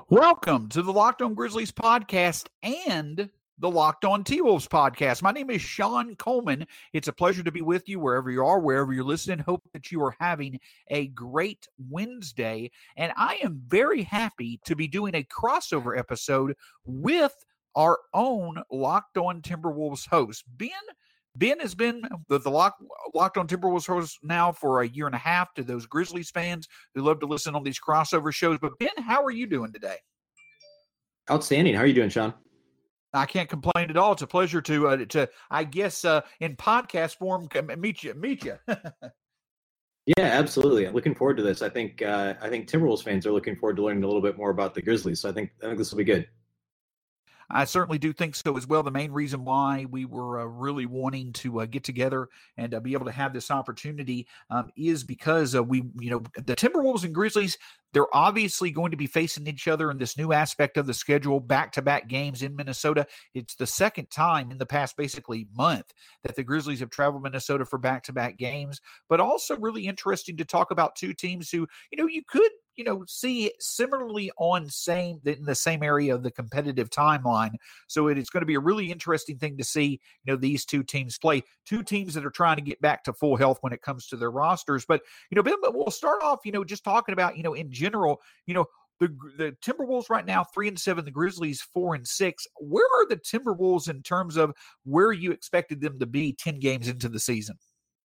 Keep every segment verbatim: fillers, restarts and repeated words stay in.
Welcome to the Locked On Grizzlies podcast and the Locked On T-Wolves podcast. My name is Sean Coleman. It's a pleasure to be with you wherever you are, wherever you're listening. Hope that you are having a great Wednesday. And I am very happy to be doing a crossover episode with our own Locked On Timberwolves host, Ben. Ben has been the, the Lock, Locked On Timberwolves host now for a year and a half to those Grizzlies fans who love to listen on these crossover shows. But Ben, how are you doing today? Outstanding. How are you doing, Sean? I can't complain at all. It's a pleasure to, uh, to I guess, uh, in podcast form, meet you. Meet you. Yeah, absolutely. I'm looking forward to this. I think uh, I think Timberwolves fans are looking forward to learning a little bit more about the Grizzlies. So I think I think this will be good. I certainly do think so as well. The main reason why we were uh, really wanting to uh, get together and uh, be able to have this opportunity um, is because uh, we, you know, the Timberwolves and Grizzlies, they're obviously going to be facing each other in this new aspect of the schedule, back-to-back games in Minnesota. It's the second time in the past basically month that the Grizzlies have traveled Minnesota for back-to-back games, but also really interesting to talk about two teams who, you know, you could you know, see similarly on same in the same area of the competitive timeline. So it is going to be a really interesting thing to see, you know, these two teams play, two teams that are trying to get back to full health when it comes to their rosters. But, you know, Ben, we'll start off, you know, just talking about, you know, in general, you know, the the Timberwolves right now, three and seven, the Grizzlies four and six. Where are the Timberwolves in terms of where you expected them to be ten games into the season?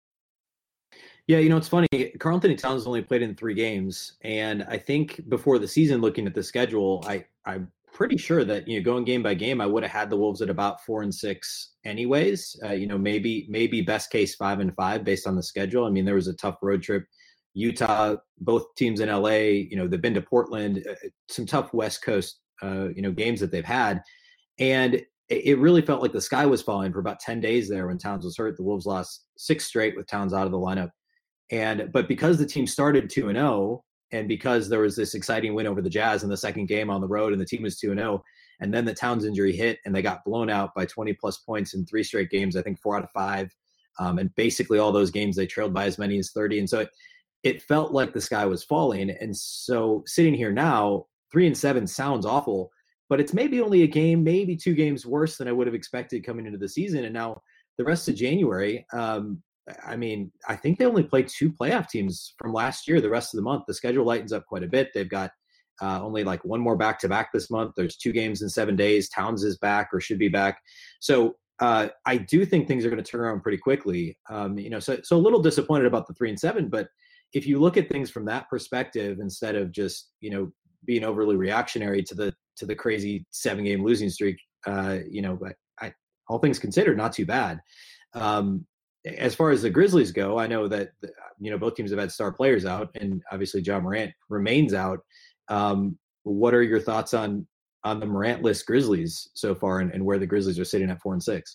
Yeah, you know, it's funny. Karl-Anthony Towns only played in three games. And I think before the season, looking at the schedule, I, I'm pretty sure that, you know, going game by game, I would have had the Wolves at about four and six anyways. Uh, you know, maybe, maybe best case five and five based on the schedule. I mean, there was a tough road trip. Utah, both teams in L A, you know, they've been to Portland, uh, some tough West Coast, uh, you know, games that they've had. And it, it really felt like the sky was falling for about ten days there when Towns was hurt. The Wolves lost six straight with Towns out of the lineup. And but because the team started two and oh, and because there was this exciting win over the Jazz in the second game on the road, and the team was two and oh, and then the Towns injury hit, and they got blown out by twenty plus points in three straight games. I think four out of five, um, and basically all those games they trailed by as many as thirty. And so it, it felt like the sky was falling. And so sitting here now, three and seven sounds awful, but it's maybe only a game, maybe two games worse than I would have expected coming into the season. And now the rest of January. Um, I mean, I think they only played two playoff teams from last year. The rest of the month, the schedule lightens up quite a bit. They've got uh, only like one more back-to-back this month. There's two games in seven days. Towns is back or should be back. So uh, I do think things are going to turn around pretty quickly. Um, you know, so so a little disappointed about the three and seven. But if you look at things from that perspective, instead of just you know being overly reactionary to the to the crazy seven-game losing streak, uh, you know, but I, all things considered, not too bad. Um, As far as the Grizzlies go, I know that, you know, both teams have had star players out, and obviously Ja Morant remains out. Um, what are your thoughts on on the Morant-less Grizzlies so far, and, and where the Grizzlies are sitting at four and six?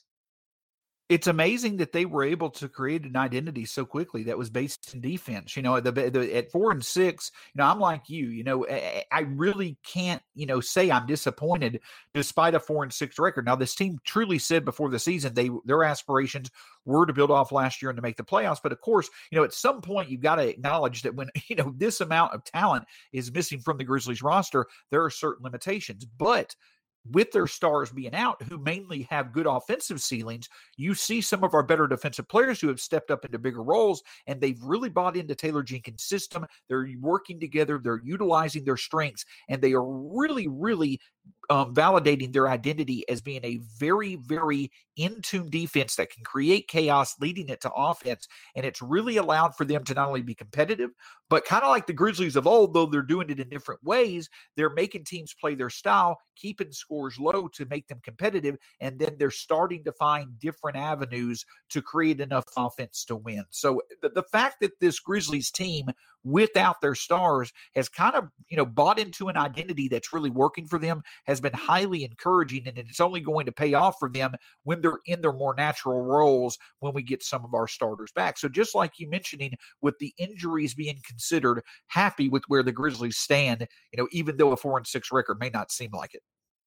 It's amazing that they were able to create an identity so quickly that was based in defense. You know, at the, the at four and six, you know, I'm like you. You know, I, I really can't, you know, say I'm disappointed despite a four and six record. Now, this team truly said before the season they their aspirations were to build off last year and to make the playoffs. But of course, you know, at some point you've got to acknowledge that when you know this amount of talent is missing from the Grizzlies roster, there are certain limitations. But with their stars being out, who mainly have good offensive ceilings, you see some of our better defensive players who have stepped up into bigger roles, and they've really bought into Taylor Jenkins' system. They're working together. They're utilizing their strengths, and they are really, really um, validating their identity as being a very, very in-tune defense that can create chaos, leading it to offense. And it's really allowed for them to not only be competitive, but kind of like the Grizzlies of old, though they're doing it in different ways, they're making teams play their style, keeping scores low to make them competitive, and then they're starting to find different avenues to create enough offense to win. So the, the fact that this Grizzlies team, without their stars, has kind of, you know, bought into an identity that's really working for them has been highly encouraging, and it's only going to pay off for them when they're in their more natural roles when we get some of our starters back. So just like you mentioning with the injuries being considered, happy with where the Grizzlies stand, you know, even though a four and six record may not seem like it.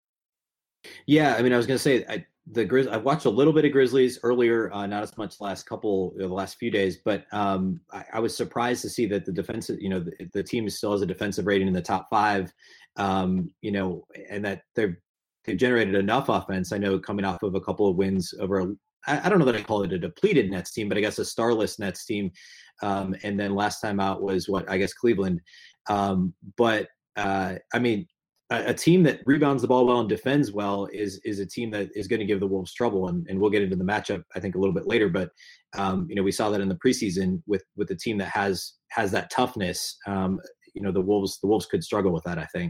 Yeah, I mean, I was going to say I, the Grizz. I watched a little bit of Grizzlies earlier, uh, not as much last couple, you know, the last few days, but um, I, I was surprised to see that the defensive, you know, the, the team still has a defensive rating in the top five. um, you know, and that they've they've generated enough offense. I know coming off of a couple of wins over, a, I, I don't know that I call it a depleted Nets team, but I guess a starless Nets team. Um, and then last time out was what I guess Cleveland. Um, but uh, I mean, a, a team that rebounds the ball well and defends well is is a team that is going to give the Wolves trouble. And, and we'll get into the matchup, I think, a little bit later. But um, you know, we saw that in the preseason with with the team that has has that toughness. Um, you know, the Wolves the Wolves could struggle with that, I think.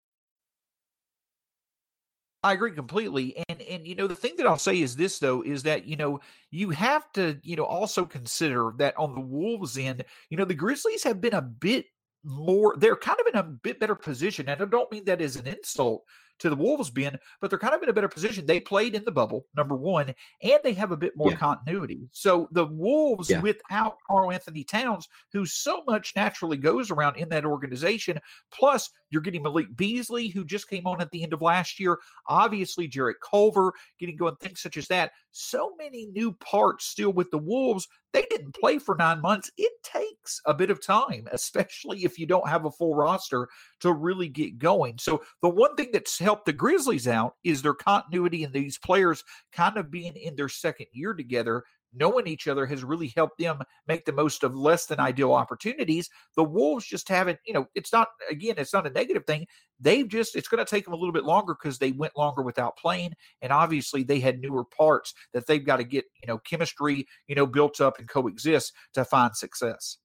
I agree completely. And and you know, the thing that I'll say is this though, is that, you know, you have to, you know, also consider that on the Wolves end, you know, the Grizzlies have been a bit more, they're kind of in a bit better position. And I don't mean that as an insult to the Wolves being, but they're kind of in a better position. They played in the bubble, number one, and they have a bit more Yeah. continuity. So the Wolves, Yeah. without Karl-Anthony Towns, who so much naturally goes around in that organization, plus you're getting Malik Beasley, who just came on at the end of last year, obviously Jarrett Culver, getting going, things such as that. So many new parts still with the Wolves. They didn't play for nine months. It takes a bit of time, especially if you don't have a full roster to really get going. So the one thing that's helped the Grizzlies out is their continuity and these players kind of being in their second year together, knowing each other has really helped them make the most of less than ideal opportunities. The Wolves just haven't, you know, it's not, again, it's not a negative thing. They've just, it's going to take them a little bit longer because they went longer without playing. And obviously they had newer parts that they've got to get, you know, chemistry, you know, built up and coexist to find success.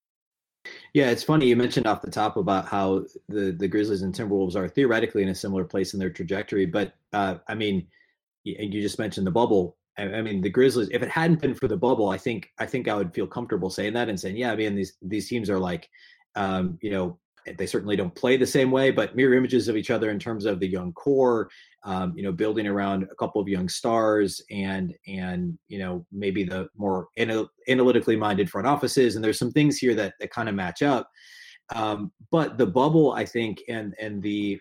Yeah, it's funny you mentioned off the top about how the the Grizzlies and Timberwolves are theoretically in a similar place in their trajectory, but uh, I mean, you, you just mentioned the bubble. I, I mean, the Grizzlies. If it hadn't been for the bubble, I think I think I would feel comfortable saying that and saying, yeah, I mean, these these teams are like, um, you know, they certainly don't play the same way, but mirror images of each other in terms of the young core, um, you know, building around a couple of young stars and, and, you know, maybe the more anal- analytically minded front offices. And there's some things here that, that kind of match up. Um, but the bubble, I think, and, and the,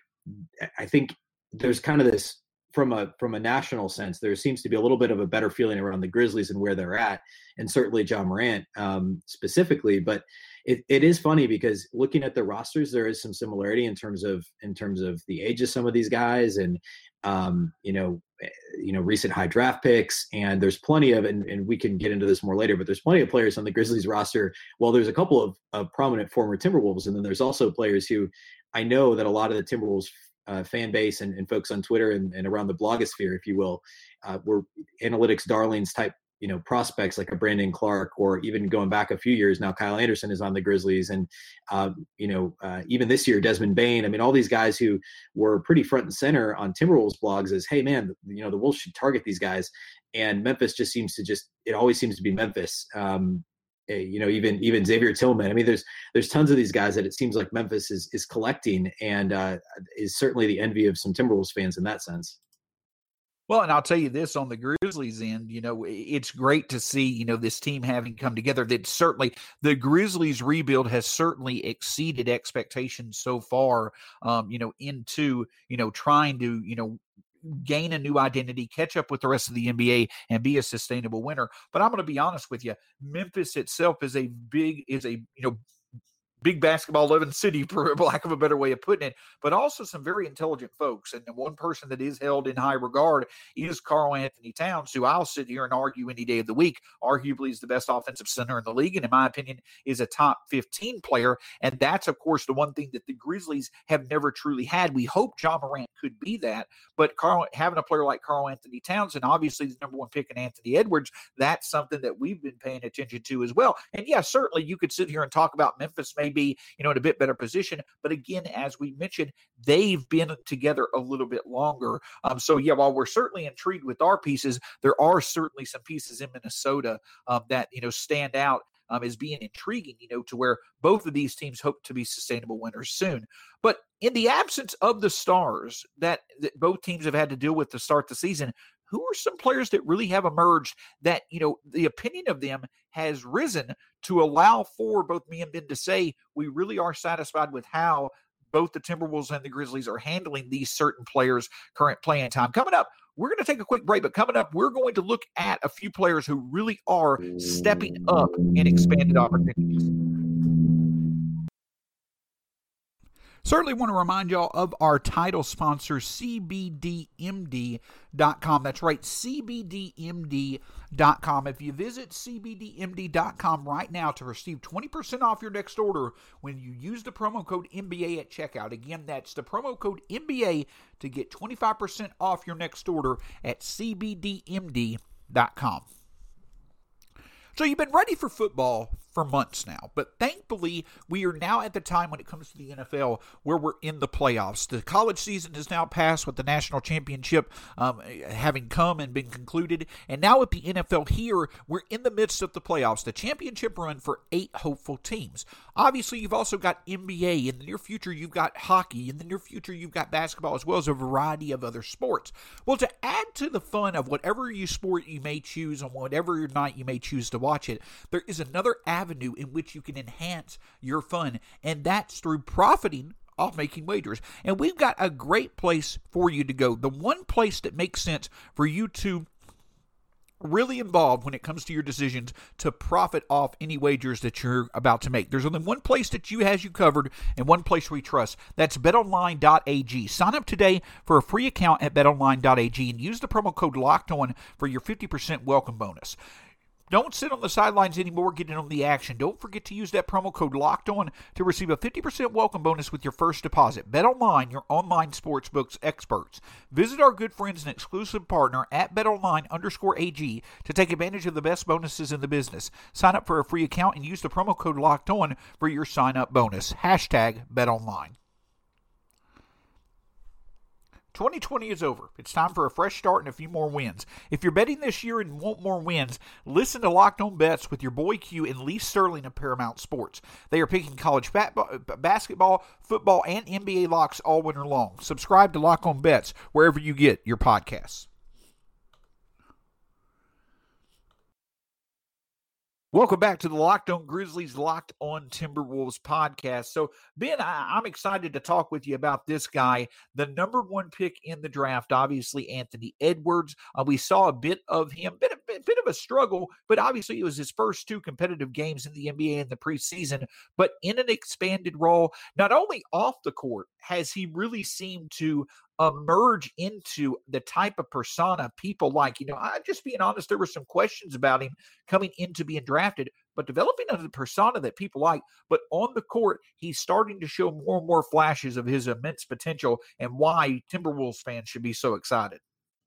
I think there's kind of this from a, from a national sense, there seems to be a little bit of a better feeling around the Grizzlies and where they're at, and certainly Ja Morant um, specifically, but It, it is funny because looking at the rosters, there is some similarity in terms of in terms of the age of some of these guys, and um, you know, you know, recent high draft picks. And there's plenty of, and, and we can get into this more later, but there's plenty of players on the Grizzlies roster. Well, there's a couple of, of prominent former Timberwolves, and then there's also players who I know that a lot of the Timberwolves uh, fan base and, and folks on Twitter and, and around the blogosphere, if you will, uh, were analytics darlings type, you know, prospects like a Brandon Clark, or even going back a few years now, Kyle Anderson is on the Grizzlies. And, uh, you know, uh, even this year, Desmond Bane, I mean, all these guys who were pretty front and center on Timberwolves blogs is, hey man, you know, the Wolves should target these guys. And Memphis just seems to just, it always seems to be Memphis. Um, you know, even, even Xavier Tillman. I mean, there's, there's tons of these guys that it seems like Memphis is, is collecting, and uh, is certainly the envy of some Timberwolves fans in that sense. Well, and I'll tell you this, on the Grizzlies end, you know, it's great to see, you know, this team having come together. That certainly the Grizzlies rebuild has certainly exceeded expectations so far, um, you know, into, you know, trying to, you know, gain a new identity, catch up with the rest of the N B A, and be a sustainable winner. But I'm going to be honest with you, Memphis itself is a big, is a, you know, big basketball loving city, for lack of a better way of putting it, but also some very intelligent folks. And the one person that is held in high regard is Karl-Anthony Towns, who I'll sit here and argue any day of the week, arguably is the best offensive center in the league, and in my opinion is a top fifteen player. And that's, of course, the one thing that the Grizzlies have never truly had. We hope Ja Morant could be that, but Carl, having a player like Karl-Anthony Towns, and obviously the number one pick in Anthony Edwards, that's something that we've been paying attention to as well. And yeah, certainly you could sit here and talk about Memphis maybe be, you know, in a bit better position. But again, as we mentioned, they've been together a little bit longer. Um, so yeah, while we're certainly intrigued with our pieces, there are certainly some pieces in Minnesota um, that, you know, stand out um, as being intriguing, you know, to where both of these teams hope to be sustainable winners soon. But in the absence of the stars that, that both teams have had to deal with to start the season, who are some players that really have emerged that, you know, the opinion of them has risen to allow for both me and Ben to say we really are satisfied with how both the Timberwolves and the Grizzlies are handling these certain players' current playing time? Coming up, we're going to take a quick break, but coming up, we're going to look at a few players who really are stepping up in expanded opportunities. Certainly want to remind y'all of our title sponsor, C B D M D dot com. That's right, C B D M D dot com. If you visit C B D M D dot com right now to receive twenty percent off your next order when you use the promo code N B A at checkout. Again, that's the promo code N B A to get twenty-five percent off your next order at C B D M D dot com. So you've been ready for football for months now, but thankfully we are now at the time when it comes to the N F L where we're in the playoffs. The college season is now passed with the national championship um, having come and been concluded, and now with the N F L here, we're in the midst of the playoffs, the championship run for eight hopeful teams. Obviously, you've also got N B A. In the near future, you've got hockey. In the near future, you've got basketball, as well as a variety of other sports. Well, to add to the fun of whatever you sport you may choose on whatever night you may choose to watch it, there is another avenue in which you can enhance your fun, and that's through profiting off making wagers. And we've got a great place for you to go. The one place that makes sense for you to really involved when it comes to your decisions to profit off any wagers that you're about to make. There's only one place that you has you covered and one place we trust. That's bet online dot a g. Sign up today for a free account at bet online dot a g and use the promo code LOCKEDON for your fifty percent welcome bonus. Don't sit on the sidelines anymore. Get in on the action. Don't forget to use that promo code LOCKEDON to receive a fifty percent welcome bonus with your first deposit. BetOnline, your online sportsbooks experts. Visit our good friends and exclusive partner at BetOnline underscore AG to take advantage of the best bonuses in the business. Sign up for a free account and use the promo code LOCKEDON for your sign-up bonus. Hashtag BetOnline. twenty twenty is over. It's time for a fresh start and a few more wins. If you're betting this year and want more wins, listen to Locked On Bets with your boy Q and Lee Sterling of Paramount Sports. They are picking college basketball, football, and N B A locks all winter long. Subscribe to Locked On Bets wherever you get your podcasts. Welcome back to the Locked On Grizzlies, Locked On Timberwolves podcast. So, Ben, I, I'm excited to talk with you about this guy, the number one pick in the draft, obviously Anthony Edwards. Uh, we saw a bit of him, bit, bit, bit of a struggle, but obviously it was his first two competitive games in the N B A in the preseason, but in an expanded role. Not only off the court has he really seemed to emerge into the type of persona people like. You know, I'm just being honest, there were some questions about him coming into being drafted, but developing a persona that people like. But on the court, he's starting to show more and more flashes of his immense potential and why Timberwolves fans should be so excited.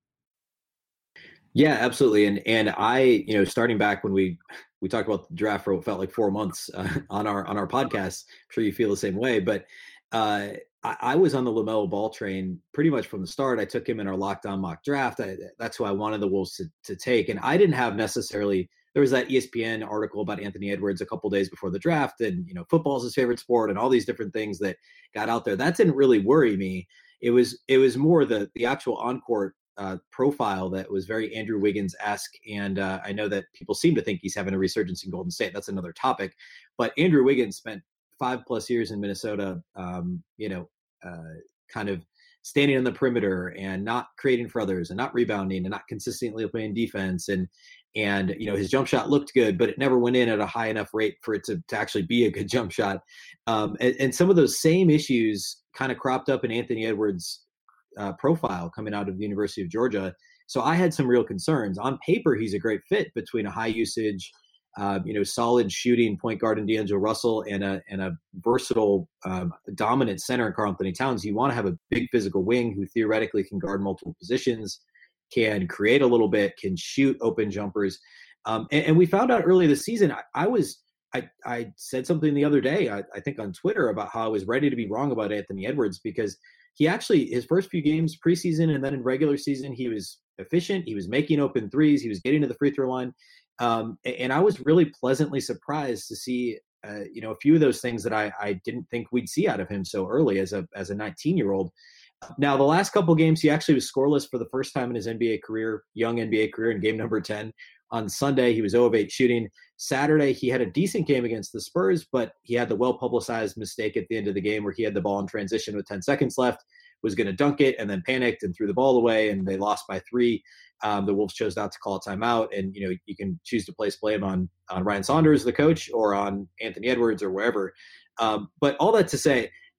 Yeah, absolutely. And and I, you know, starting back when we we talked about the draft for what felt like four months uh, on our on our podcast, I'm sure you feel the same way. But uh, I, I was on the LaMelo Ball train pretty much from the start. I took him in our Locked On mock draft. I, that's who I wanted the Wolves to to take. And I didn't have necessarily. There was that E S P N article about Anthony Edwards a couple days before the draft, and you know, football is his favorite sport, and all these different things that got out there. That didn't really worry me. It was it was more the the actual on-court uh, profile that was very Andrew Wiggins-esque, and uh, I know that people seem to think he's having a resurgence in Golden State. That's another topic, but Andrew Wiggins spent five plus years in Minnesota, um, you know, uh, kind of standing on the perimeter and not creating for others and not rebounding and not consistently playing defense. And, and, you know, his jump shot looked good, but it never went in at a high enough rate for it to, to actually be a good jump shot. Um, and, and some of those same issues kind of cropped up in Anthony Edwards' uh, profile coming out of the University of Georgia. So I had some real concerns. On paper, he's a great fit between a high usage, Uh, you know, solid shooting point guard in D'Angelo Russell and a and a versatile, um, dominant center in Karl-Anthony Towns. You want to have a big physical wing who theoretically can guard multiple positions, can create a little bit, can shoot open jumpers. Um, and, and we found out early this season. I, I was I, I said something the other day, I, I think on Twitter, about how I was ready to be wrong about Anthony Edwards because he actually, his first few games preseason and then in regular season, he was efficient. He was making open threes. He was getting to the free throw line. Um, and I was really pleasantly surprised to see, uh, you know, a few of those things that I, I didn't think we'd see out of him so early as a as a nineteen-year-old. Now, the last couple games, he actually was scoreless for the first time in his N B A career, young N B A career, in game number ten. On Sunday, he was zero of eight shooting. Saturday, he had a decent game against the Spurs, but he had the well-publicized mistake at the end of the game where he had the ball in transition with ten seconds left, was going to dunk it, and then panicked and threw the ball away, and they lost by three. Um, the Wolves chose not to call a timeout, and you know you can choose to place blame on on Ryan Saunders, the coach, or on Anthony Edwards or wherever. Um, but all that to say,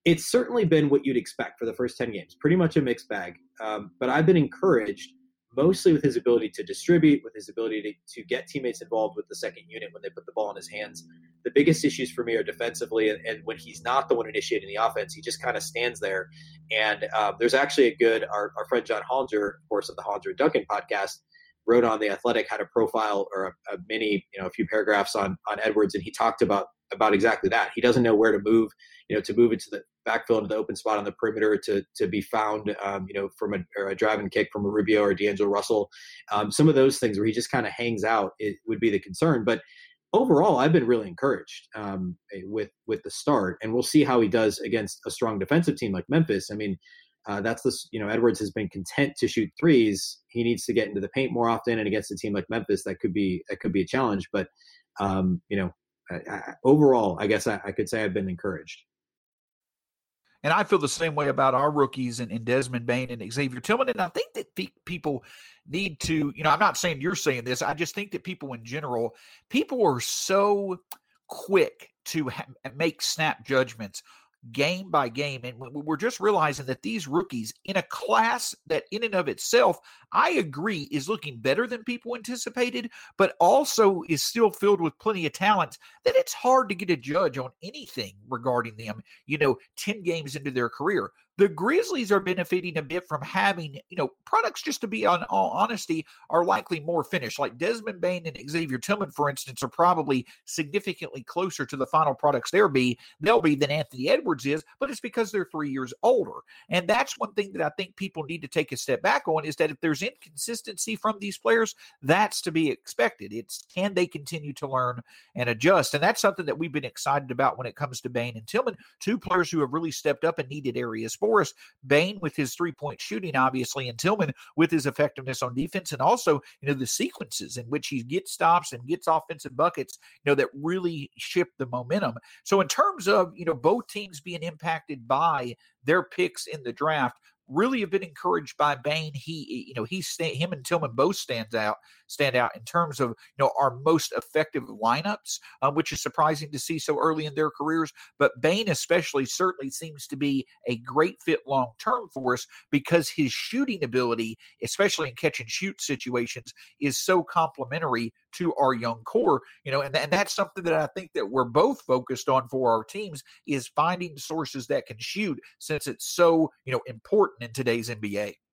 it's certainly been what you'd expect for the first ten games, pretty much a mixed bag. Um, but I've been encouraged mostly with his ability to distribute, with his ability to, to get teammates involved with the second unit when they put the ball in his hands. The biggest issues for me are defensively, and, and when he's not the one initiating the offense, he just kind of stands there. And um, there's actually a good, our, our friend John Hollinger, of course, of the Hollinger and Duncan podcast, wrote on The Athletic, had a profile or a, a mini, you know, a few paragraphs on on Edwards, and he talked about about exactly that. He doesn't know where to move, you know, to move into the backfill into the open spot on the perimeter, to to be found, um, you know, from a, or a drive and kick from a Rubio or D'Angelo Russell. Um, some of those things where he just kind of hangs out, it would be the concern. But overall, I've been really encouraged um, with with the start, and we'll see how he does against a strong defensive team like Memphis. I mean, uh, that's this. You know, Edwards has been content to shoot threes. He needs to get into the paint more often, and against a team like Memphis, that could be that could be a challenge. But um, you know, I, I, overall, I guess I, I could say I've been encouraged. And I feel the same way about our rookies and, and Desmond Bane and Xavier Tillman. And I think that pe- people need to, you know, I'm not saying you're saying this. I just think that people in general, people are so quick to ha- make snap judgments game by game. And we're just realizing that these rookies in a class that in and of itself, I agree, is looking better than people anticipated, but also is still filled with plenty of talent, that it's hard to get a judge on anything regarding them, you know, ten games into their career. The Grizzlies are benefiting a bit from having, you know, products, just to be on all honesty, are likely more finished. Like Desmond Bane and Xavier Tillman, for instance, are probably significantly closer to the final products they'll be, they'll be than Anthony Edwards is, but it's because they're three years older. And that's one thing that I think people need to take a step back on, is that if there's inconsistency from these players, that's to be expected. It's, can they continue to learn and adjust? And that's something that we've been excited about when it comes to Bane and Tillman, two players who have really stepped up in needed areas for us. Bane with his three-point shooting, obviously, and Tillman with his effectiveness on defense, and also, you know, the sequences in which he gets stops and gets offensive buckets, you know, that really shift the momentum. So in terms of, you know, both teams being impacted by their picks in the draft, really have been encouraged by Bane. He, you know, he's him and Tillman both stands out, stand out in terms of, you know, our most effective lineups, uh, which is surprising to see so early in their careers. But Bane especially certainly seems to be a great fit long term for us, because his shooting ability, especially in catch and shoot situations, is so complementary to our young core, you know, and, and that's something that I think that we're both focused on for our teams, is finding sources that can shoot, since it's so, you know, important in today's N B A.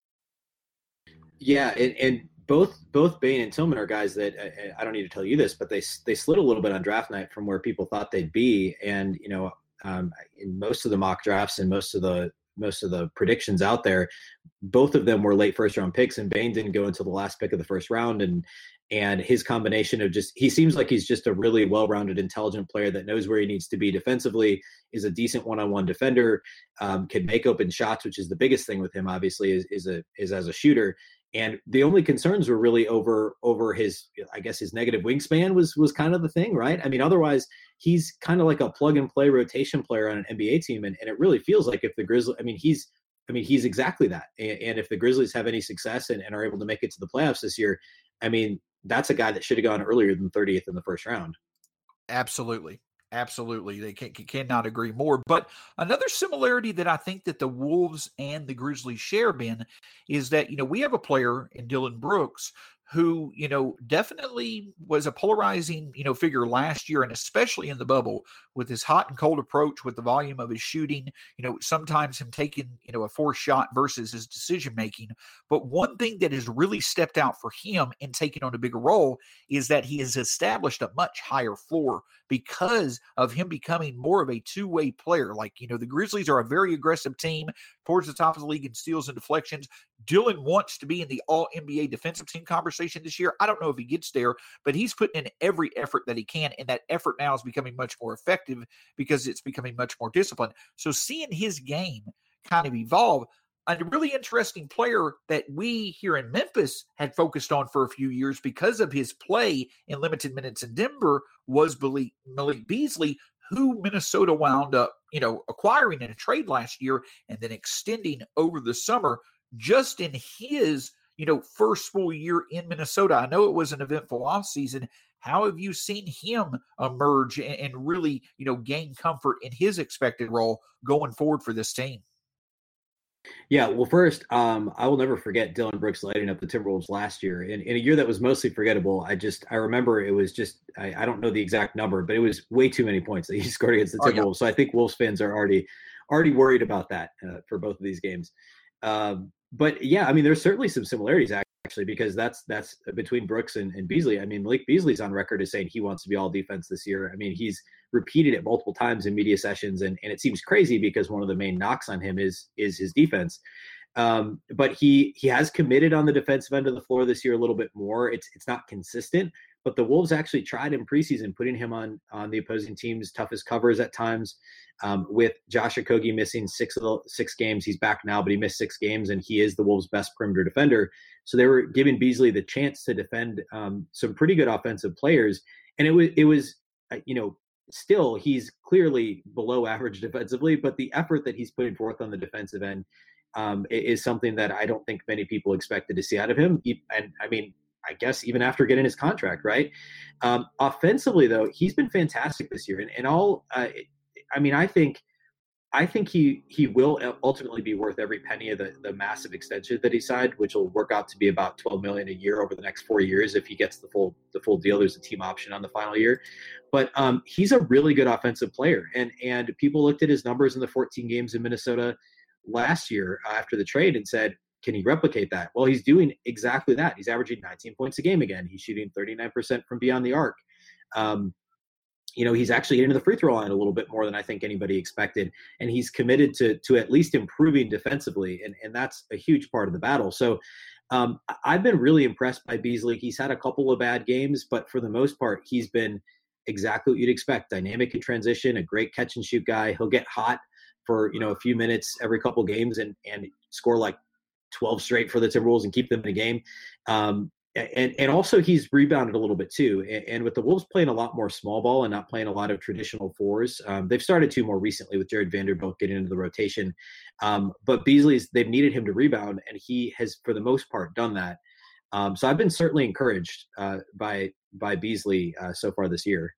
Yeah, and, and both both Bane and Tillman are guys that I, I don't need to tell you this, but they they slid a little bit on draft night from where people thought they'd be, and you know, um, in most of the mock drafts and most of the most of the predictions out there, both of them were late first round picks, and Bane didn't go until the last pick of the first round, and and his combination of just, he seems like he's just a really well-rounded, intelligent player that knows where he needs to be defensively, is a decent one-on-one defender, um, can make open shots, which is the biggest thing with him, obviously, is is a is as a shooter. And the only concerns were really over over his, I guess, his negative wingspan was was kind of the thing, right? I mean, otherwise, he's kind of like a plug-and-play rotation player on an N B A team, and, and it really feels like if the Grizzlies, I mean, he's I mean, he's exactly that. And, and if the Grizzlies have any success and, and are able to make it to the playoffs this year, I mean, that's a guy that should have gone earlier than thirtieth in the first round. Absolutely. Absolutely. They can, cannot agree more. But another similarity that I think that the Wolves and the Grizzlies share, Ben, is that, you know, we have a player in Dillon Brooks who, you know, definitely was a polarizing, you know, figure last year, and especially in the bubble, with his hot and cold approach, with the volume of his shooting, you know, sometimes him taking, you know, a forced shot versus his decision making. But one thing that has really stepped out for him in taking on a bigger role is that he has established a much higher floor because of him becoming more of a two-way player. Like, you know, the Grizzlies are a very aggressive team towards the top of the league in steals and deflections. Dillon wants to be in the all N B A defensive team conversation this year. I don't know if he gets there, but he's putting in every effort that he can, and that effort now is becoming much more effective because it's becoming much more disciplined. So seeing his game kind of evolve, a really interesting player that we here in Memphis had focused on for a few years because of his play in limited minutes in Denver was Malik Beasley, who Minnesota wound up, you know, acquiring in a trade last year and then extending over the summer. Just in his, you know, first full year in Minnesota, I know it was an eventful offseason, How have you seen him emerge and, and really, you know, gain comfort in his expected role going forward for this team? Yeah, well, first, um, I will never forget Dillon Brooks lighting up the Timberwolves last year. In, in a year that was mostly forgettable, I just I remember it was just I, I don't know the exact number, but it was way too many points that he scored against the Oh, yeah. Timberwolves. So I think Wolves fans are already already worried about that uh, for both of these games. Um, but yeah, I mean, there's certainly some similarities actually because that's that's between Brooks and, and Beasley. I mean, Malik Beasley's on record as saying he wants to be all defense this year. I mean, he's repeated it multiple times in media sessions, and, and it seems crazy because one of the main knocks on him is is his defense. Um, but he he has committed on the defensive end of the floor this year a little bit more. It's it's not consistent, but the Wolves actually tried in preseason putting him on on the opposing team's toughest covers at times. Um, with Josh Okogie missing six of the six games, he's back now, but he missed six games, and he is the Wolves' best perimeter defender. So they were giving Beasley the chance to defend um, some pretty good offensive players, and it was it was uh, you know. Still, he's clearly below average defensively, but the effort that he's putting forth on the defensive end um, is something that I don't think many people expected to see out of him. And I mean, I guess even after getting his contract, right? Um, offensively, though, he's been fantastic this year. And, and all, uh, I mean, I think I think he he will ultimately be worth every penny of the, the massive extension that he signed, which will work out to be about twelve million dollars a year over the next four years if he gets the full the full deal. There's a team option on the final year, but um, he's a really good offensive player, and and people looked at his numbers in the fourteen games in Minnesota last year after the trade and said, can he replicate that? Well, he's doing exactly that. He's averaging nineteen points a game again. He's shooting thirty-nine percent from beyond the arc. Um, you know, he's actually getting to the free throw line a little bit more than I think anybody expected. And he's committed to to at least improving defensively. And, and that's a huge part of the battle. So um, I've been really impressed by Beasley. He's had a couple of bad games, but for the most part, he's been exactly what you'd expect. Dynamic in transition, a great catch and shoot guy. He'll get hot for, you know, a few minutes every couple games and, and score like twelve straight for the Timberwolves and keep them in a game. Um, And and also he's rebounded a little bit too. And, and with the Wolves playing a lot more small ball and not playing a lot of traditional fours, um, they've started to more recently with Jared Vanderbilt getting into the rotation. Um, but Beasley's, they've needed him to rebound, and he has, for the most part, done that. Um, so I've been certainly encouraged uh, by by Beasley uh, so far this year.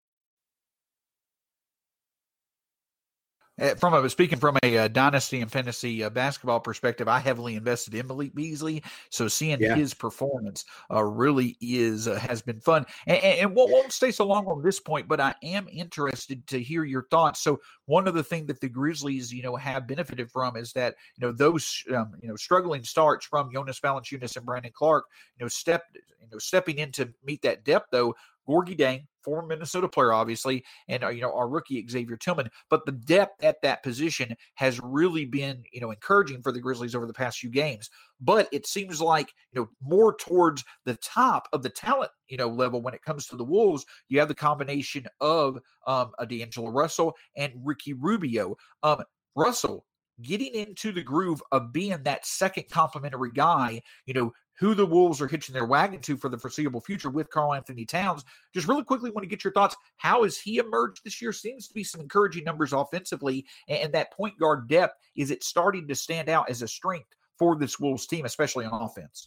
From a speaking from a, uh dynasty and fantasy uh, basketball perspective, I heavily invested in Malik Beasley, so seeing yeah. his performance uh, really is uh, has been fun. And, and, and won't, won't stay so long on this point, but I am interested to hear your thoughts. So one of the things that the Grizzlies, you know, have benefited from is that you know those um, you know struggling starts from Jonas Valanciunas and Brandon Clarke, you know, step you know stepping in to meet that depth though. Gorgui Dieng, former Minnesota player, obviously, and uh, you know our rookie Xavier Tillman. But the depth at that position has really been, you know, encouraging for the Grizzlies over the past few games. But it seems like, you know, more towards the top of the talent, you know, level when it comes to the Wolves, you have the combination of um, a D'Angelo Russell and Ricky Rubio. Um, Russell getting into the groove of being that second complimentary guy, you know, who the Wolves are hitching their wagon to for the foreseeable future with Karl-Anthony Towns. Just really quickly want to get your thoughts. How has he emerged this year? Seems to be some encouraging numbers offensively, and that point guard depth, is it starting to stand out as a strength for this Wolves team, especially on offense?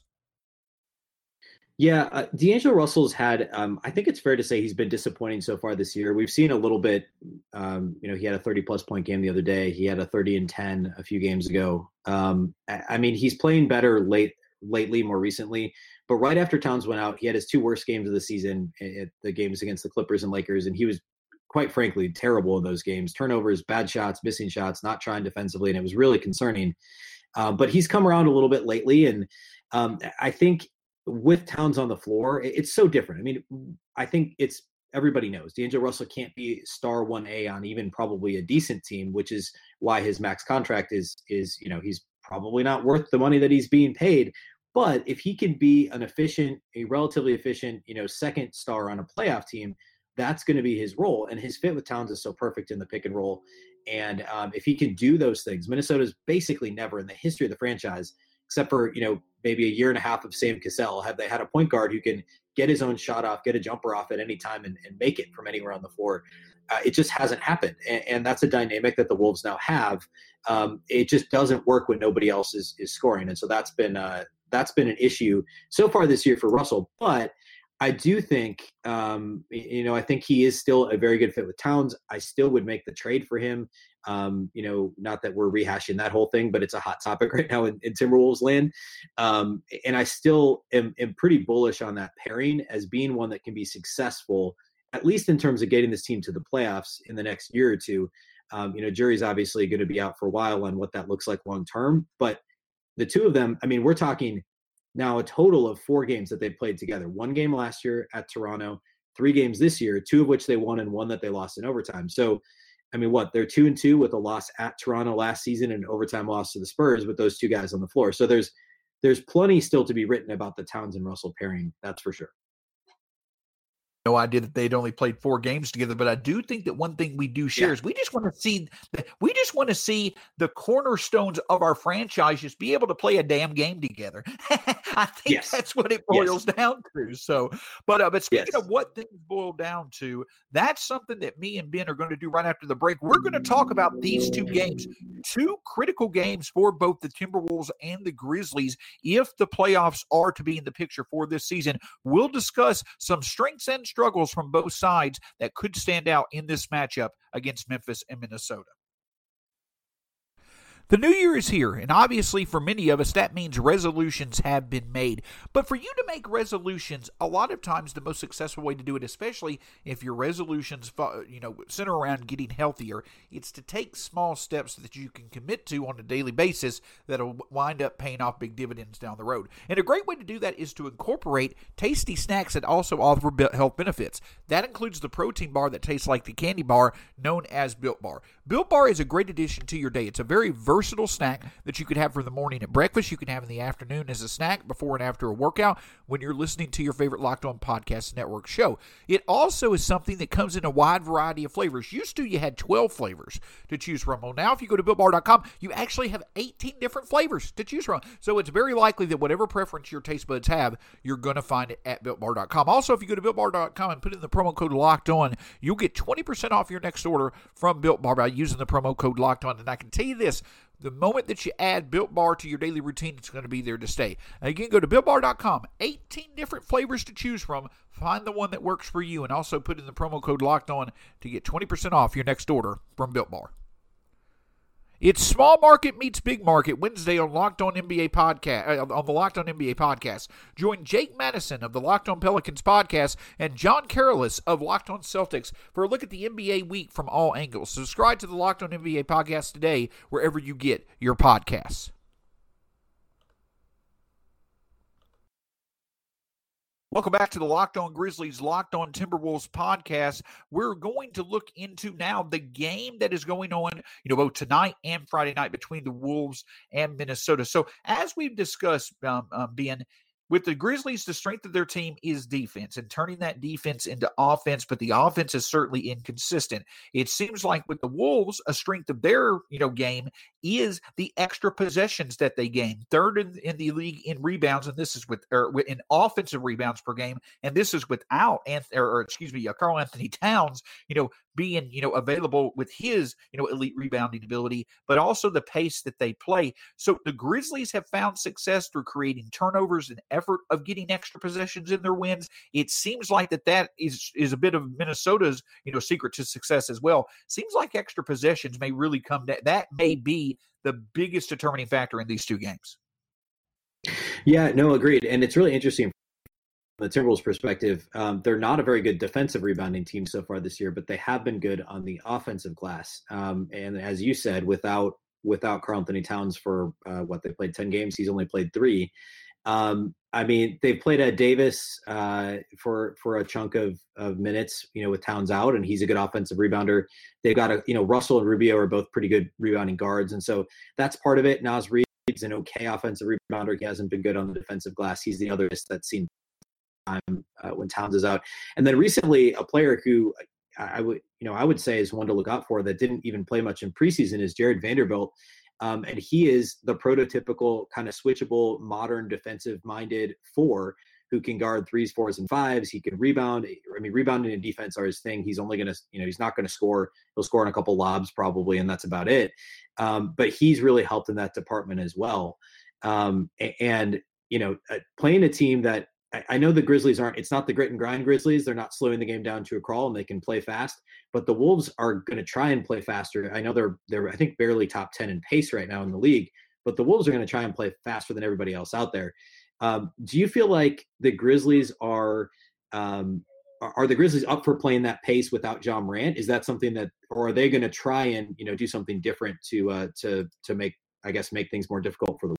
Yeah, uh, D'Angelo Russell's had, um, I think it's fair to say he's been disappointing so far this year. We've seen a little bit, um, you know, he had a thirty-plus point game the other day. He had a thirty and ten a few games ago. Um, I, I mean, he's playing better late lately, more recently. But right after Towns went out, he had his two worst games of the season at the games against the Clippers and Lakers, and he was, quite frankly, terrible in those games. Turnovers, bad shots, missing shots, not trying defensively, and it was really concerning. Uh, but he's come around a little bit lately, and um, I think with Towns on the floor, it's so different. I mean, I think it's everybody knows D'Angelo Russell can't be star one A on even probably a decent team, which is why his max contract is is you know he's probably not worth the money that he's being paid. But if he can be an efficient, a relatively efficient, you know, second star on a playoff team, that's going to be his role. And his fit with Towns is so perfect in the pick and roll. And um, if he can do those things, Minnesota's basically never in the history of the franchise, except for, you know, maybe a year and a half of Sam Cassell, have they had a point guard who can get his own shot off, get a jumper off at any time and, and make it from anywhere on the floor. Uh, it just hasn't happened. And, and that's a dynamic that the Wolves now have. Um, it just doesn't work when nobody else is, is scoring. And so that's been, uh, that's been an issue so far this year for Russell. But I do think, um, you know, I think he is still a very good fit with Towns. I still would make the trade for him. Um, you know, not that we're rehashing that whole thing, but it's a hot topic right now in, in Timberwolves land. Um, and I still am, am pretty bullish on that pairing as being one that can be successful, at least in terms of getting this team to the playoffs in the next year or two. Um, you know, jury's obviously going to be out for a while on what that looks like long term, but the two of them, I mean, we're talking now a total of four games that they played together. One game last year at Toronto, three games this year, two of which they won and one that they lost in overtime. So, I mean, what, they're two and two with a loss at Toronto last season and an overtime loss to the Spurs with those two guys on the floor. So there's there's plenty still to be written about the Towns and Russell pairing. That's for sure. No idea that they'd only played four games together, but I do think that one thing we do share yeah. is we just want to see we just want to see the cornerstones of our franchise just be able to play a damn game together. I think yes. that's what it boils yes. down to. So, but uh, but speaking yes. of what things boil down to, that's something that me and Ben are going to do right after the break. We're going to talk about these two games, two critical games for both the Timberwolves and the Grizzlies. If the playoffs are to be in the picture for this season, we'll discuss some strengths and struggles from both sides that could stand out in this matchup against Memphis and Minnesota. The new year is here, and obviously for many of us, that means resolutions have been made. But for you to make resolutions, a lot of times the most successful way to do it, especially if your resolutions, you know, center around getting healthier, it's to take small steps that you can commit to on a daily basis that'll wind up paying off big dividends down the road. And a great way to do that is to incorporate tasty snacks that also offer health benefits. That includes the protein bar that tastes like the candy bar known as Built Bar. Built Bar is a great addition to your day. It's a very versatile versatile snack that you could have for the morning at breakfast. You can have in the afternoon as a snack before and after a workout when you're listening to your favorite Locked On Podcast Network show. It also is something that comes in a wide variety of flavors. Used to, you had twelve flavors to choose from. Well, now if you go to built bar dot com, you actually have eighteen different flavors to choose from. So it's very likely that whatever preference your taste buds have, you're going to find it at built bar dot com. Also, if you go to built bar dot com and put in the promo code Locked On, you'll get twenty percent off your next order from Built Bar by using the promo code Locked On. And I can tell you this, the moment that you add Built Bar to your daily routine, it's going to be there to stay. Again, go to built bar dot com. eighteen different flavors to choose from. Find the one that works for you, and also put in the promo code Locked On to get twenty percent off your next order from Built Bar. It's Small Market Meets Big Market Wednesday on Locked On N B A podcast uh, on the Locked On N B A podcast. Join Jake Madison of the Locked On Pelicans podcast and John Carolus of Locked On Celtics for a look at the N B A week from all angles. Subscribe to the Locked On N B A podcast today wherever you get your podcasts. Welcome back to the Locked On Grizzlies, Locked On Timberwolves podcast. We're going to look into now the game that is going on, you know, both tonight and Friday night between the Wolves and Minnesota. So as we've discussed, um, um, Ben, with the Grizzlies, the strength of their team is defense and turning that defense into offense, but the offense is certainly inconsistent. It seems like with the Wolves, a strength of their, you know, game is the extra possessions that they gain. Third in, in the league in rebounds, and this is with or in offensive rebounds per game, and this is without, or, or excuse me, uh, Karl Anthony Towns, you know, being, you know, available with his, you know, elite rebounding ability, but also the pace that they play. So the Grizzlies have found success through creating turnovers and effort of getting extra possessions in their wins. It seems like that that is, is a bit of Minnesota's, you know, secret to success as well. Seems like extra possessions may really come down. That may be the biggest determining factor in these two games. Yeah, no, agreed. And it's really interesting. From the Timberwolves' perspective, um, they're not a very good defensive rebounding team so far this year, but they have been good on the offensive glass. Um, and as you said, without without Karl Anthony Towns for uh, what they played ten games, he's only played three. Um, I mean, they've played Ed Davis uh, for for a chunk of of minutes, you know, with Towns out, and he's a good offensive rebounder. They've got a, you know, Russell and Rubio are both pretty good rebounding guards, and so that's part of it. Naz Reid's an okay offensive rebounder. He hasn't been good on the defensive glass. He's the other that's seen time uh, when Towns is out. And then recently, a player who I, I would, you know, I would say is one to look out for that didn't even play much in preseason is Jared Vanderbilt. Um, and he is the prototypical kind of switchable, modern defensive-minded four who can guard threes, fours, and fives. He can rebound. I mean, rebounding and defense are his thing. He's only going to, you know, he's not going to score. He'll score on a couple lobs probably, and that's about it. Um, but he's really helped in that department as well. Um, and, you know, uh, playing a team that I, I know the Grizzlies aren't, it's not the grit and grind Grizzlies. They're not slowing the game down to a crawl, and they can play fast, but the Wolves are going to try and play faster. I know they're, they're, I think barely top ten in pace right now in the league, but the Wolves are going to try and play faster than everybody else out there. Um, do you feel like the Grizzlies are, um, are, are the Grizzlies up for playing that pace without Ja Morant? Is that something that, or are they going to try and, you know, do something different to, uh, to, to make, I guess, make things more difficult for the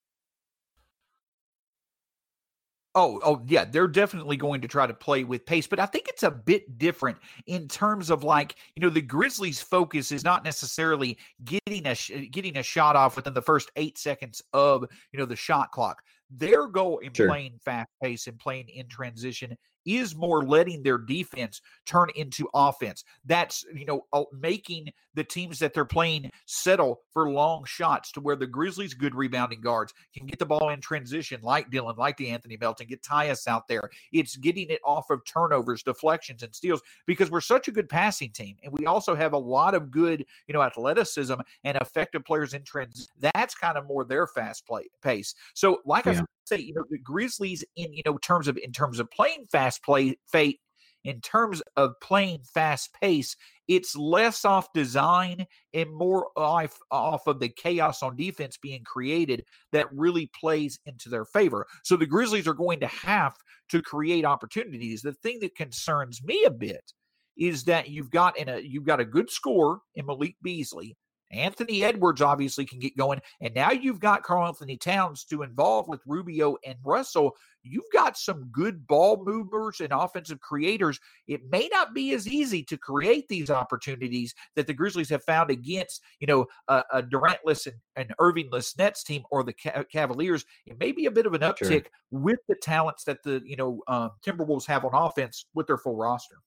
Oh, oh yeah, they're definitely going to try to play with pace, but I think it's a bit different in terms of, like, you know, the Grizzlies' focus is not necessarily getting a getting a shot off within the first eight seconds of, you know, the shot clock. Their goal in Sure. playing fast pace and playing in transition is more letting their defense turn into offense. That's, you know, making the teams that they're playing settle for long shots, to where the Grizzlies' good rebounding guards can get the ball in transition, like Dillon, like DeAnthony Melton, get Tyus out there. It's getting it off of turnovers, deflections, and steals, because we're such a good passing team. And we also have a lot of good, you know, athleticism and effective players in transition. That's kind of more their fast play pace. So, like yeah. I say, you know, the Grizzlies in, you know, terms of, in terms of playing fast play, fate, in terms of playing fast pace, it's less off design and more off, off of the chaos on defense being created that really plays into their favor. So the Grizzlies are going to have to create opportunities. The thing that concerns me a bit is that you've got in a you've got a good scorer in Malik Beasley. Anthony Edwards obviously can get going. And now you've got Karl-Anthony Towns to involve with Rubio and Russell. You've got some good ball movers and offensive creators. It may not be as easy to create these opportunities that the Grizzlies have found against, you know, a, a Durantless and, and Irvingless Nets team or the Ca- Cavaliers. It may be a bit of an uptick sure. with the talents that the, you know, um, Timberwolves have on offense with their full roster.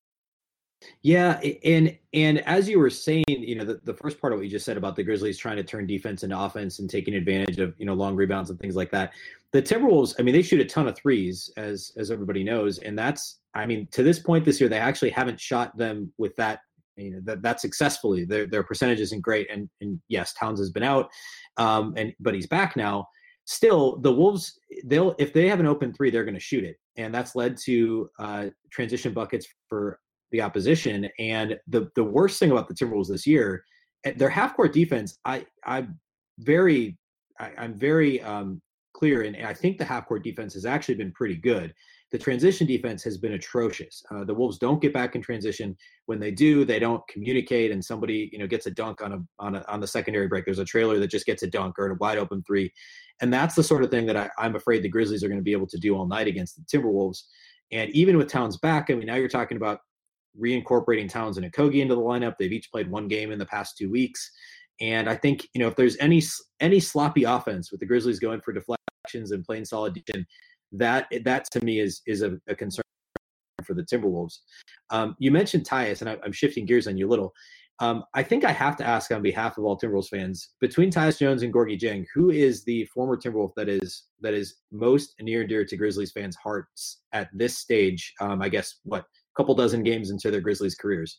Yeah, and and as you were saying, you know, the, the first part of what you just said about the Grizzlies trying to turn defense into offense and taking advantage of, you know, long rebounds and things like that. The Timberwolves, I mean, they shoot a ton of threes, as as everybody knows, and that's, I mean, to this point this year, they actually haven't shot them with that, you know, that that successfully. Their their percentage isn't great, and and yes, Towns has been out, um, and but he's back now. Still, the Wolves, they'll if they have an open three, they're going to shoot it, and that's led to uh, transition buckets for the opposition. And the the worst thing about the Timberwolves this year, their half court defense, I I'm very I, I'm very um, clear, and I think the half court defense has actually been pretty good. The transition defense has been atrocious. Uh, the Wolves don't get back in transition. When they do, they don't communicate, and somebody, you know, gets a dunk on a on a on the secondary break. There's a trailer that just gets a dunk or a wide open three, and that's the sort of thing that I, I'm afraid the Grizzlies are going to be able to do all night against the Timberwolves. And even with Towns back, I mean, now you're talking about reincorporating Towns and Okogie into the lineup. They've each played one game in the past two weeks. And I think, you know, if there's any any sloppy offense with the Grizzlies going for deflections and playing solid defense, that that to me is is a, a concern for the Timberwolves. Um, you mentioned Tyus, and I, I'm shifting gears on you a little. Um, I think I have to ask on behalf of all Timberwolves fans, between Tyus Jones and Gorgui Dieng, who is the former Timberwolf that is that is most near and dear to Grizzlies fans' hearts at this stage? Um, I guess what couple dozen games into their Grizzlies careers.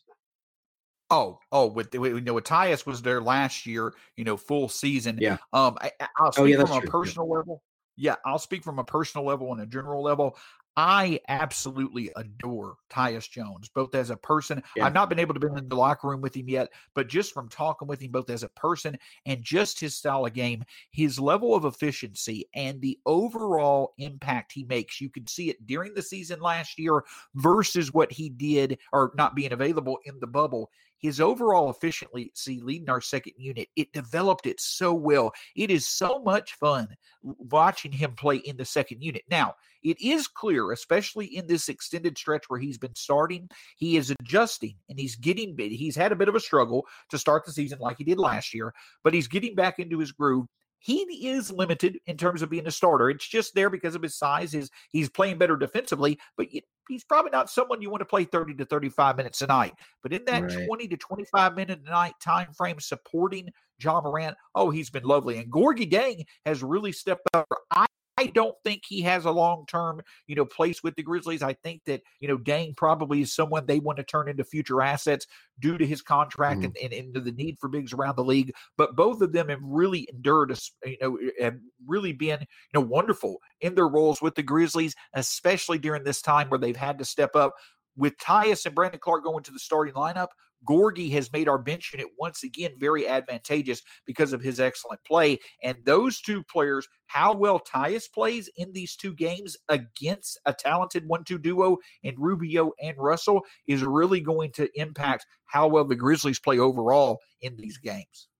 Oh, oh, with you know, with Tyus was there last year, you know, full season. Yeah. Um, I, I'll speak oh, yeah, from a true. personal yeah. level. Yeah, I'll speak from a personal level and a general level. I absolutely adore Tyus Jones, both as a person. Yeah. I've not been able to be in the locker room with him yet, but just from talking with him, both as a person and just his style of game, his level of efficiency and the overall impact he makes. You could see it during the season last year versus what he did or not being available in the bubble. His overall efficiency leading our second unit, it developed it so well. It is so much fun watching him play in the second unit. Now, it is clear, especially in this extended stretch where he's been starting, he is adjusting and he's getting, he's had a bit of a struggle to start the season like he did last year, but he's getting back into his groove. He is limited in terms of being a starter. It's just there because of his size. His, he's playing better defensively, but he's probably not someone you want to play thirty to thirty-five minutes a night. But in that right. twenty to twenty-five minute a night time frame supporting Ja Morant, oh, he's been lovely. And Gorgui Dieng has really stepped up. I I don't think he has a long-term, you know, place with the Grizzlies. I think that, you know, Deng probably is someone they want to turn into future assets due to his contract Mhm. and, and into the need for bigs around the league. But both of them have really endured, you know, have really been, you know, wonderful in their roles with the Grizzlies, especially during this time where they've had to step up. With Tyus and Brandon Clarke going to the starting lineup, Gorgui has made our bench unit once again very advantageous because of his excellent play. And those two players, how well Tyus plays in these two games against a talented one two duo in Rubio and Russell, is really going to impact how well the Grizzlies play overall in these games.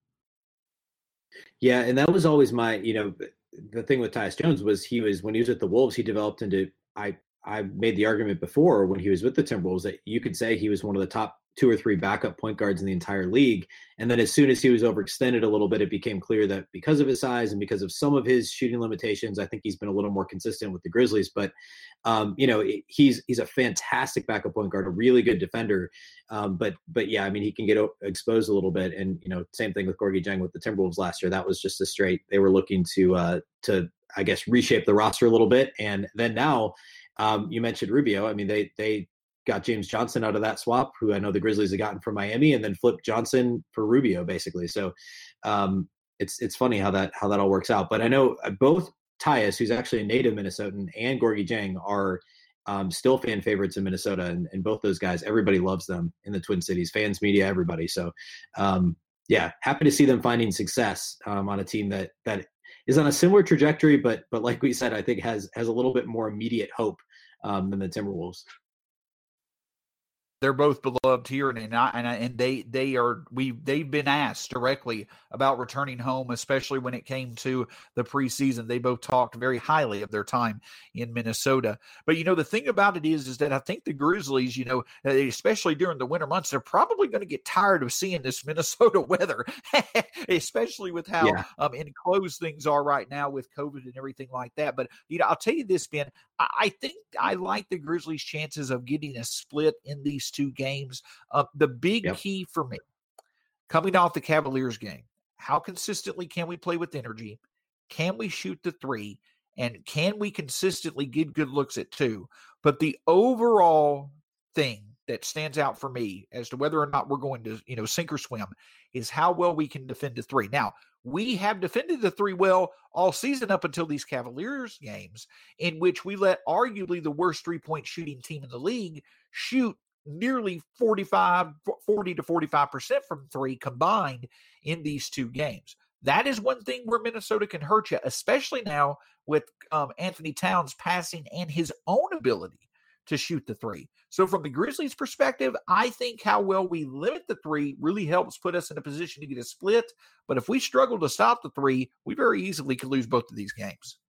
Yeah, and that was always my, you know, the thing with Tyus Jones was he was, when he was at the Wolves, he developed into, I I made the argument before when he was with the Timberwolves that you could say he was one of the top two or three backup point guards in the entire league. And then as soon as he was overextended a little bit, it became clear that because of his size and because of some of his shooting limitations, I think he's been a little more consistent with the Grizzlies. But, um, you know, he's he's a fantastic backup point guard, a really good defender. Um, but, but yeah, I mean, he can get exposed a little bit. And, you know, same thing with Gorgui Dieng with the Timberwolves last year. That was just a straight, they were looking to, uh, to, I guess, reshape the roster a little bit. And then now, um, you mentioned Rubio. I mean, they, they, got James Johnson out of that swap, who I know the Grizzlies have gotten from Miami, and then flipped Johnson for Rubio, basically. So um, it's it's funny how that how that all works out. But I know both Tyus, who's actually a native Minnesotan, and Gorgui Dieng are um, still fan favorites in Minnesota, and, and both those guys, everybody loves them in the Twin Cities, fans, media, everybody. So um, yeah, happy to see them finding success um, on a team that that is on a similar trajectory, but but like we said, I think has has a little bit more immediate hope um, than the Timberwolves. They're both beloved here, and and, I, and, I, and they they are we they've been asked directly about returning home, especially when it came to the preseason. They both talked very highly of their time in Minnesota. But you know, the thing about it is, is that I think the Grizzlies, you know, especially during the winter months, they're probably going to get tired of seeing this Minnesota weather, especially with how Yeah. um, enclosed things are right now with COVID and everything like that. But you know, I'll tell you this, Ben, I, I think I like the Grizzlies' chances of getting a split in these two games. Uh, the big Yep. key for me, coming off the Cavaliers game, how consistently can we play with energy? Can we shoot the three? And can we consistently get good looks at two? But the overall thing that stands out for me as to whether or not we're going to, you know, sink or swim is how well we can defend the three. Now, we have defended the three well all season up until these Cavaliers games, in which we let arguably the worst three-point shooting team in the league shoot nearly forty-five, forty to forty-five percent from three combined in these two games. That is one thing where Minnesota can hurt you, especially now with um, Anthony Towns passing and his own ability to shoot the three. So from the Grizzlies' perspective, I think how well we limit the three really helps put us in a position to get a split. But if we struggle to stop the three, we very easily could lose both of these games.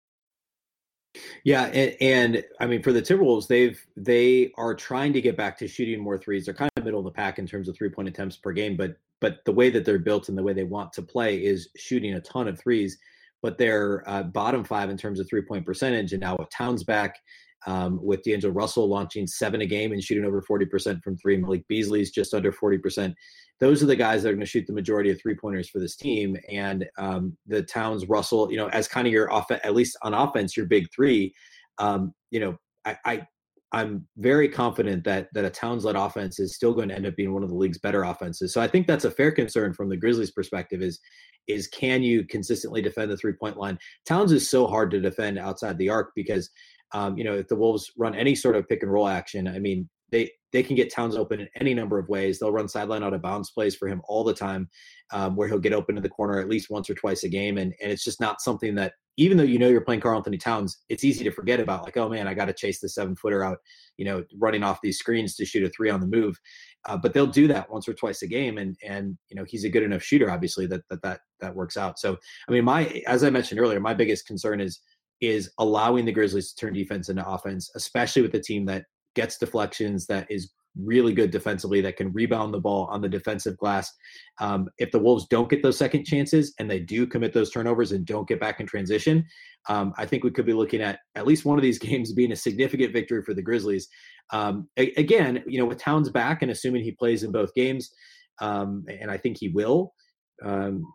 Yeah, and, and I mean, for the Timberwolves, they've they are trying to get back to shooting more threes. They're kind of middle of the pack in terms of three point attempts per game, but but the way that they're built and the way they want to play is shooting a ton of threes. But they're uh, bottom five in terms of three point percentage, and now with Towns back, um, with D'Angelo Russell launching seven a game and shooting over forty percent from three, Malik Beasley's just under forty percent. Those are the guys that are going to shoot the majority of three pointers for this team. And um, the Towns, Russell, you know, as kind of your off, at least on offense, your big three. Um, you know, I, I I'm very confident that that a Towns-led offense is still going to end up being one of the league's better offenses. So I think that's a fair concern from the Grizzlies' perspective. Is is can you consistently defend the three-point line? Towns is so hard to defend outside the arc because, um, you know, if the Wolves run any sort of pick and roll action, I mean, they they can get Towns open in any number of ways. They'll run sideline out of bounds plays for him all the time, um, where he'll get open to the corner at least once or twice a game. And and it's just not something that, even though you know you're playing Karl-Anthony Towns, it's easy to forget about, like, oh man, I got to chase the seven footer out, you know, running off these screens to shoot a three on the move. Uh, but they'll do that once or twice a game. And, and, you know, he's a good enough shooter, obviously, that, that, that, that works out. So, I mean, my, as I mentioned earlier, my biggest concern is, is allowing the Grizzlies to turn defense into offense, especially with a team that gets deflections, that is really good defensively, that can rebound the ball on the defensive glass. Um, if the Wolves don't get those second chances and they do commit those turnovers and don't get back in transition, um, I think we could be looking at at least one of these games being a significant victory for the Grizzlies. Um, a- again, you know, with Towns back and assuming he plays in both games, um, and I think he will, um,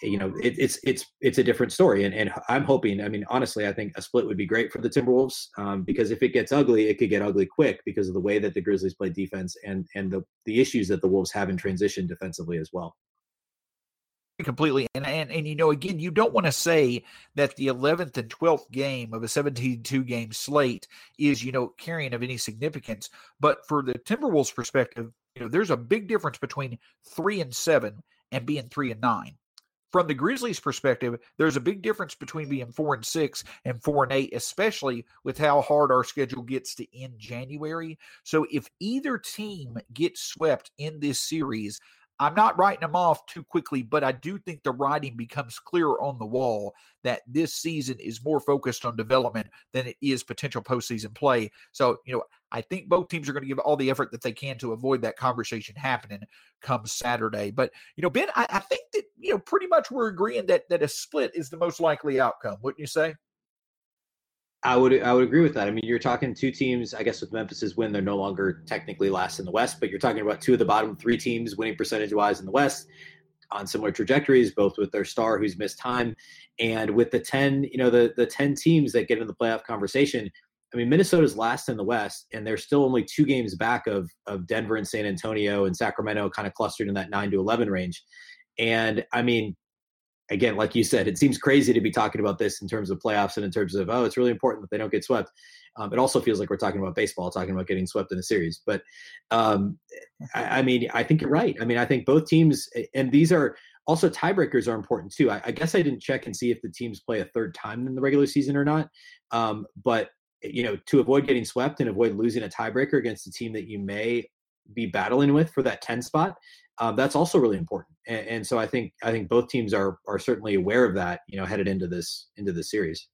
you know, it, it's it's it's a different story, and and I'm hoping. I mean, honestly, I think a split would be great for the Timberwolves um, because if it gets ugly, it could get ugly quick because of the way that the Grizzlies play defense and and the the issues that the Wolves have in transition defensively as well. Completely. And, and, and, you know, again, you don't want to say that the eleventh and twelfth game of a seventeen-two game slate is, you know, carrying of any significance. But for the Timberwolves perspective, you know, there's a big difference between three and seven and being three and nine. From the Grizzlies' perspective, there's a big difference between being four and six and four and eight, especially with how hard our schedule gets to end January. So if either team gets swept in this series, I'm not writing them off too quickly, but I do think the writing becomes clearer on the wall that this season is more focused on development than it is potential postseason play. So, you know, I think both teams are going to give all the effort that they can to avoid that conversation happening come Saturday. But, you know, Ben, I, I think that, you know, pretty much we're agreeing that that a split is the most likely outcome, wouldn't you say? I would I would agree with that. I mean, you're talking two teams, I guess with Memphis's win, they're no longer technically last in the West, but you're talking about two of the bottom three teams winning percentage-wise in the West on similar trajectories, both with their star who's missed time. And with the ten, you know, the the ten teams that get in the playoff conversation, I mean, Minnesota's last in the West, and they're still only two games back of of Denver and San Antonio and Sacramento kind of clustered in that nine to eleven range. And I mean, again, like you said, it seems crazy to be talking about this in terms of playoffs and in terms of, oh, it's really important that they don't get swept. Um, it also feels like we're talking about baseball, talking about getting swept in a series. But um, I, I mean, I think you're right. I mean, I think both teams, and these are also tiebreakers are important too. I, I guess I didn't check and see if the teams play a third time in the regular season or not. Um, but, you know, to avoid getting swept and avoid losing a tiebreaker against a team that you may be battling with for that ten spot, um, that's also really important. And, and so I think I think both teams are are certainly aware of that, you know, headed into this into this series.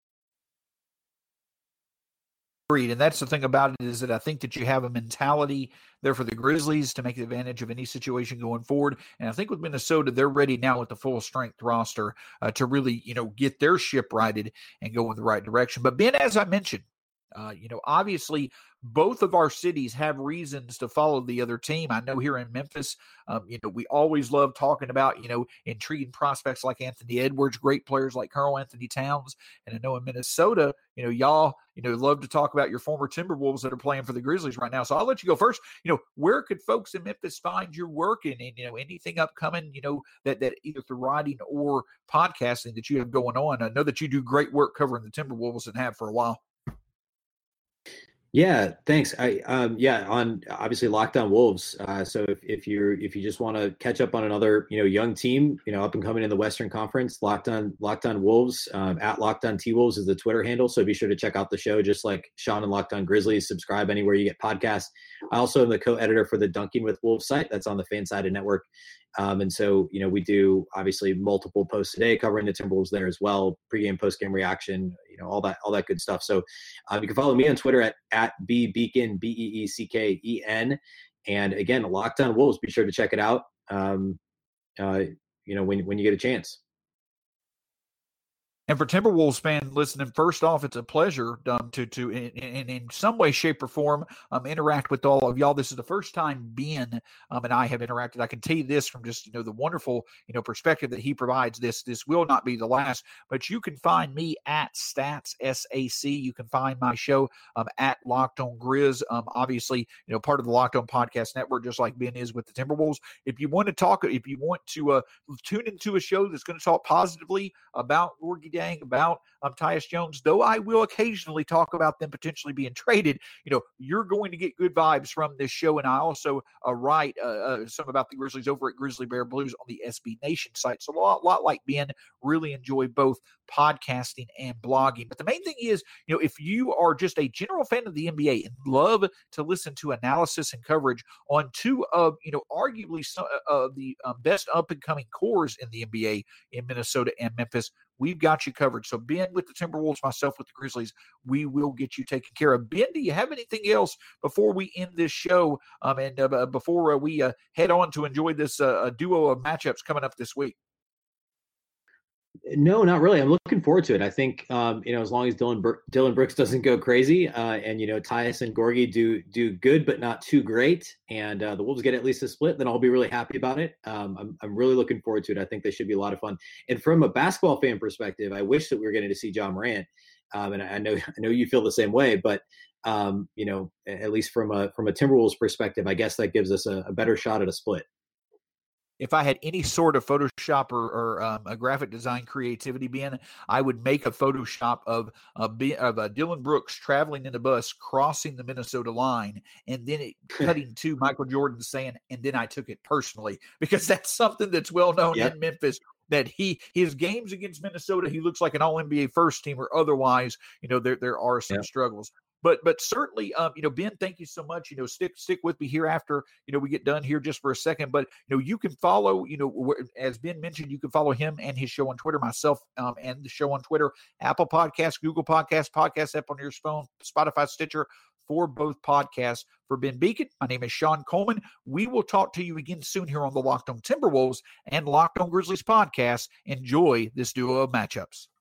Agreed. And that's the thing about it, is that I think that you have a mentality there for the Grizzlies to make advantage of any situation going forward. And I think with Minnesota, they're ready now with the full strength roster uh, to really, you know, get their ship righted and go in the right direction. But Ben, as I mentioned, Uh, you know, obviously, both of our cities have reasons to follow the other team. I know here in Memphis, um, you know, we always love talking about, you know, intriguing prospects like Anthony Edwards, great players like Karl-Anthony Towns. And I know in Minnesota, you know, y'all, you know, love to talk about your former Timberwolves that are playing for the Grizzlies right now. So I'll let you go first. You know, where could folks in Memphis find your work and, and you know, anything upcoming, you know, that, that either through writing or podcasting that you have going on? I know that you do great work covering the Timberwolves and have for a while. Yeah, thanks. I um yeah, on obviously Locked On Wolves. Uh, so if, if you're if you just want to catch up on another, you know, young team, you know, up and coming in the Western Conference, Locked On Locked On Wolves, um, at Locked On T Wolves is the Twitter handle. So be sure to check out the show, just like Sean and Locked On Grizzlies. Subscribe anywhere you get podcasts. I also am the co-editor for the Dunking with Wolves site that's on the Fansided Network. Um, and so, you know, we do obviously multiple posts a day covering the Timberwolves there as well, pregame, postgame reaction, you know, all that, all that good stuff. So um, you can follow me on Twitter at, at B Beacon, B E E C K E N. And again, Locked On Wolves, be sure to check it out. Um, uh, you know, when, when you get a chance. And for Timberwolves fans listening, first off, it's a pleasure um, to to in, in, in some way, shape, or form um, interact with all of y'all. This is the first time Ben um, and I have interacted. I can tell you this from just you know the wonderful you know perspective that he provides. This this will not be the last. But you can find me at Stats S A C. You can find my show um, at Locked On Grizz. Um, obviously, you know part of the Locked On Podcast Network, just like Ben is with the Timberwolves. If you want to talk, if you want to uh, tune into a show that's going to talk positively about Gorgui Dieng, about um, Tyus Jones, though I will occasionally talk about them potentially being traded, you know, you're going to get good vibes from this show. And I also uh, write uh, uh, some about the Grizzlies over at Grizzly Bear Blues on the S B Nation site. So a lot, lot like Ben, really enjoy both podcasting and blogging. But the main thing is, you know, if you are just a general fan of the N B A and love to listen to analysis and coverage on two of, you know, arguably some of the um, best up-and-coming cores in the N B A in Minnesota and Memphis, we've got you covered. So Ben with the Timberwolves, myself with the Grizzlies, we will get you taken care of. Ben, do you have anything else before we end this show um, and uh, before uh, we uh, head on to enjoy this uh, duo of matchups coming up this week? No, not really. I'm looking forward to it. I think um, you know, as long as Dylan Bur- Dylan Brooks doesn't go crazy, uh, and you know, Tyus and Gorgie do do good but not too great, and uh, the Wolves get at least a split, then I'll be really happy about it. Um, I'm I'm really looking forward to it. I think they should be a lot of fun. And from a basketball fan perspective, I wish that we were getting to see Ja Morant, um, and I know I know you feel the same way, but um, you know, at least from a from a Timberwolves perspective, I guess that gives us a, a better shot at a split. If I had any sort of Photoshop or, or um, a graphic design creativity, Ben, I would make a Photoshop of uh, of uh, Dylan Brooks traveling in a bus, crossing the Minnesota line, and then it cutting to Michael Jordan saying, "And then I took it personally," because that's something that's well known Yep. in Memphis. That he his games against Minnesota, he looks like an All N B A first teamer. Otherwise, you know, there there are some Yep. struggles. But but certainly, um, you know, Ben, thank you so much. You know, stick stick with me here after you know we get done here just for a second. But you know, you can follow. You know, as Ben mentioned, you can follow him and his show on Twitter. Myself um, and the show on Twitter, Apple Podcasts, Google Podcasts, Podcast app on your phone, Spotify, Stitcher. For both podcasts. For Ben Beacon, my name is Sean Coleman. We will talk to you again soon here on the Locked On Timberwolves and Locked On Grizzlies podcast. Enjoy this duo of matchups.